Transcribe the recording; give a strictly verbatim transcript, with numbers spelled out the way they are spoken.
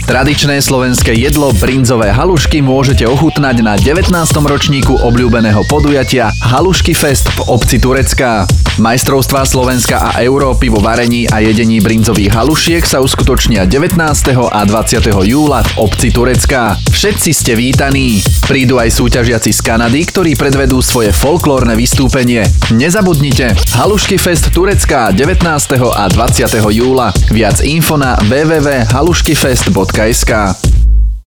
Tradičné slovenské jedlo brinzové halušky môžete ochutnať na devätnástom ročníku obľúbeného podujatia Halušky Fest v obci Turecká. Majstrovstvá Slovenska a Európy vo varení a jedení brinzových halušiek sa uskutočnia devätnásteho a dvadsiateho júla v obci Turecká. Všetci ste vítaní. Prídu aj súťažiaci z Kanady, ktorí predvedú svoje folklórne vystúpenie. Nezabudnite, Halušky Fest Turecká devätnásteho a dvadsiateho júla. Viac info na w w w bodka haluškyfest bodka es ka.